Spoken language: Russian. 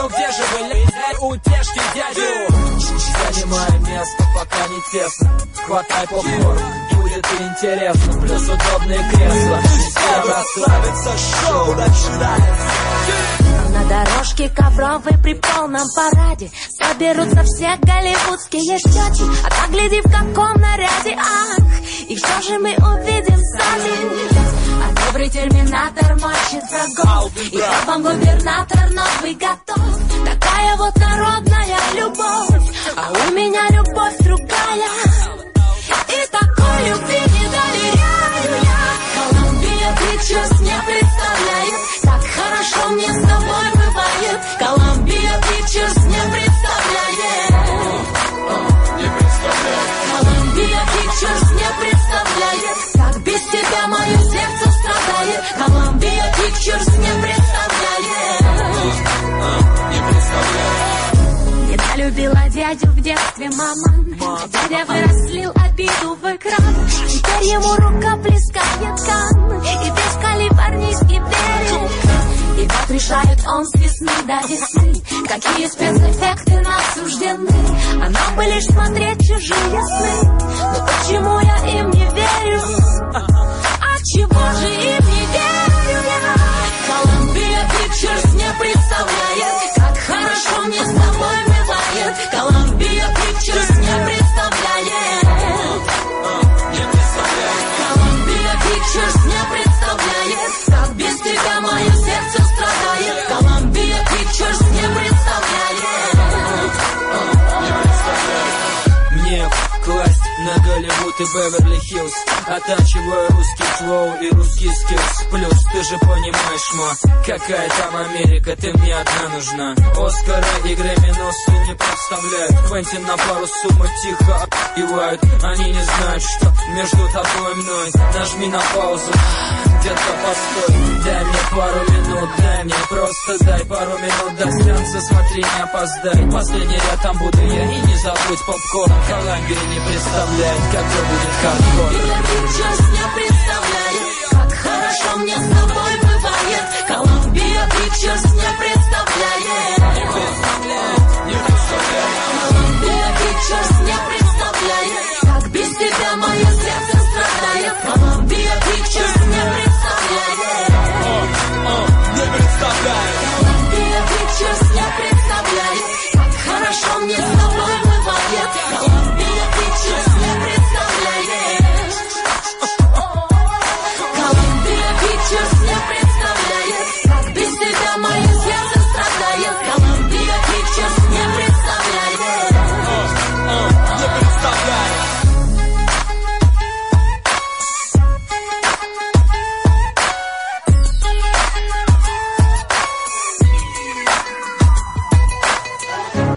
Ну где же вы, утешьте дядю? Занимай место, пока не тесно. Хватай попкорн, будет интересно. Плюс удобные кресла. Все расслабиться, шоу начинается. На дорожке ковровой при полном параде соберутся все голливудские щеки. А так гляди, в каком наряде, ах, и что же мы увидим сзади? А добрый терминатор мочится гол, и вам губернатор новый готов. Такая вот народная любовь, а у меня любовь другая. И такой любви не доверяю я. Колумбия Pictures не представляет, как хорошо мне с тобой бывает. Колумбия Pictures не представляет. Колумбия Pictures не представляет, как без тебя мое сердце страдает. Колумбия Pictures не представляет. Недолюбила дядю в детстве мама, а дядя вырослил обиду в экран. Теперь ему рука плескает кан, и весь калифорнийский берег. И вот решает он с весны до весны, какие спецэффекты нам суждены. А нам бы лишь смотреть чужие сны. Но почему я им не верю? А чего же им не верю я? Колумбия Pictures не представляет, как хорошо мне с тобой бывает. Колумбия Pictures не представляет. Колумбия Pictures не представляет, как без тебя мое сердце страдает. Колумбия Pictures не представляет. Мне класть на Голливуд и Беверли-Хиллз, оттачиваю русский флоу и русский скиллс. Плюс ты же понимаешь, ма, какая там Америка, ты мне одна нужна. Оскара и Грэмми носы не представляют. Квентин на пару суммы тихо отпевают. Они не знают, что между тобой и мной. Нажми на паузу, детка, постой. Дай мне пару минут, дай мне, просто дай пару минут до сеанса, смотри, не опоздай. Последний ряд, там буду я, и не забудь попкорн. Колумбия не представляет, какой будет хардкор. Колумбия Pictures не представляет, как хорошо мне с тобой бывает. Колумбия Pictures не представляет.